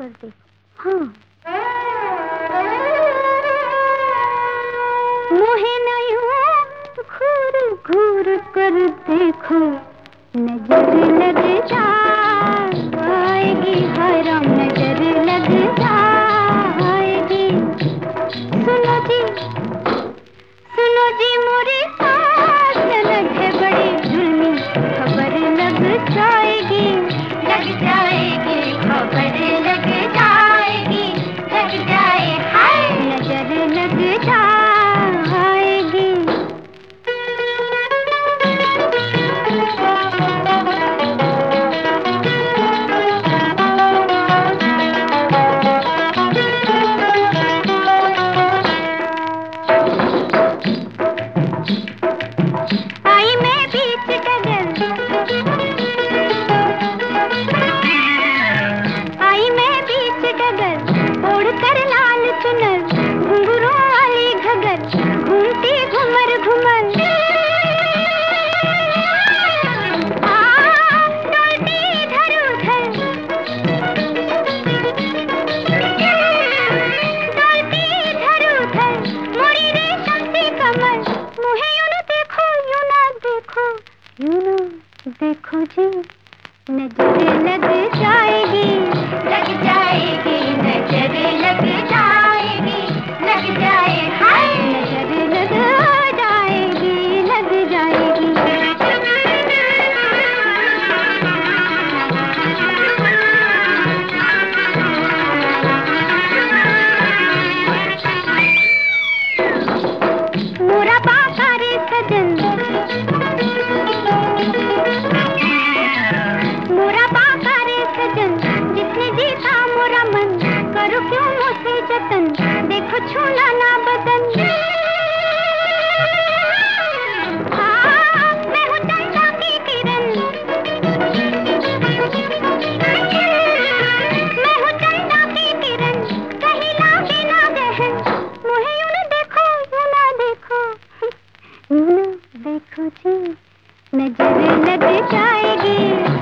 कर दे। हाँ मोहे नयूं घूर घूर कर देखो, नजर लग जाएगी, हराम नजर लग जाएगी। सुनो जी मोरी सास लग है बड़ी जुल्मी, खबर लग जाएगी, लग जाएगी, खबर लग जाएगी, लग जाए, हाय नजर लग जाएगी। देखो जी नजर लग जाएगी, लग जाएगी, नजर लग जाएगी, लग जाए, हाय नजर लग जाएगी, लग जाएगी। मोरा बाबा रे सजन, जिसने जीता मोरा मन, करो क्यों मुझसे जतन, देखो छूना ना बदन। हाँ मैं हूँ चंदा की किरण, मैं हूँ चंदा की किरण, कहीं लागे ना दहन, मुझे यूं ना देखो, यूं ना देखो, यूं ना देखो जी, नजर लग जाएगी।